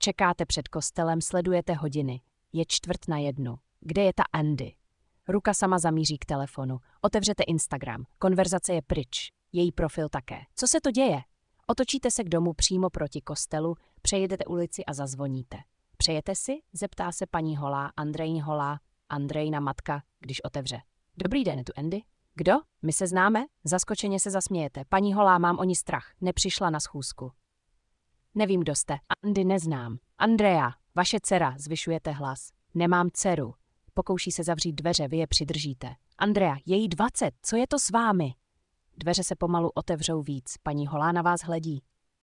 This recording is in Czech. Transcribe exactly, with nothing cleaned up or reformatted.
Čekáte před kostelem, sledujete hodiny. Je čtvrt na jednu. Kde je ta Andy? Ruka sama zamíří k telefonu. Otevřete Instagram. Konverzace je pryč. Její profil také. Co se to děje? Otočíte se k domu přímo proti kostelu, přejedete ulici a zazvoníte. Přejete si? Zeptá se paní Holá, Andrejn Holá, Andrejna matka, když otevře. Dobrý den, tu Andy? Kdo? My se známe? Zaskočeně se zasmějete. Paní Holá, mám o ní strach. Nepřišla na schůzku. Nevím, kdo jste. Andy neznám. Andrea, vaše dcera, zvyšujete hlas. Nemám dceru. Pokouší se zavřít dveře, vy je přidržíte. Andrea, je jí dvacet, co je to s vámi? Dveře se pomalu otevřou víc. Paní Holá na vás hledí.